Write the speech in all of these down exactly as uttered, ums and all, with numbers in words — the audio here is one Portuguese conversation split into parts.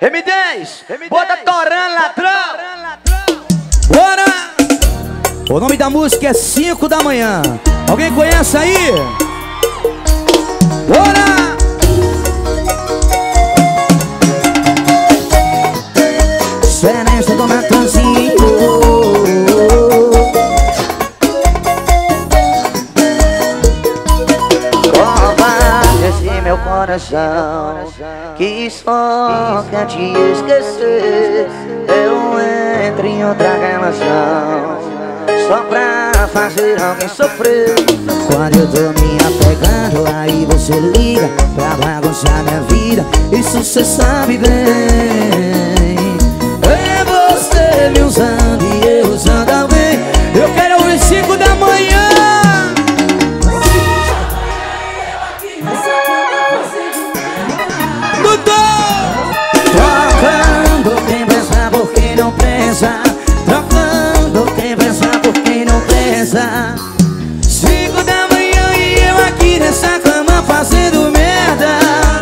M dez, bota torando, ladrão. Bora! O nome da música é cinco da manhã. Alguém conhece aí? Bora! Seresta do Natanzinho. Meu coração que só quer te esquecer. Eu entro em outra relação só pra fazer alguém sofrer. Quando eu tô me apegando, aí você liga pra bagunçar minha vida. Isso cê sabe bem. É você me usando e eu usando alguém. Eu quero ouvir cinco da manhã. Trocando quem pensa por quem não pensa. Trocando quem pensa por quem não pensa. Cinco da manhã e eu aqui nessa cama fazendo merda.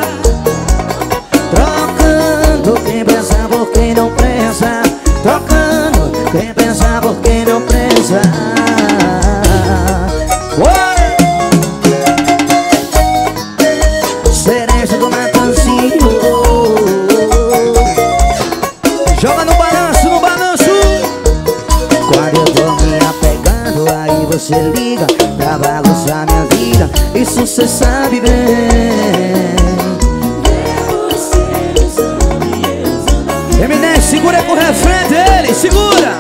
Trocando quem pensa por quem não pensa. Trocando quem pensa por quem não pensa. Cereja do Natanzinho. Joga no balanço, no balanço. Quando eu tô me apegando, aí você liga pra bagunçar minha vida. Isso cê sabe bem. M dez, segura com o refrão dele, segura.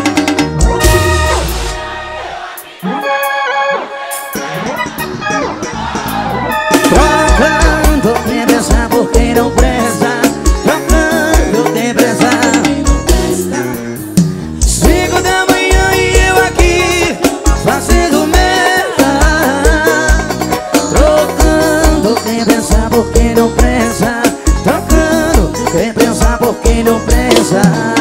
Trocando quem pensa por quem não presta. Trocando quem pensa. Cinco da manhã e eu aqui fazendo merda. Trocando quem pensa por quem não pensa. Trocando quem pensa por quem não pensa.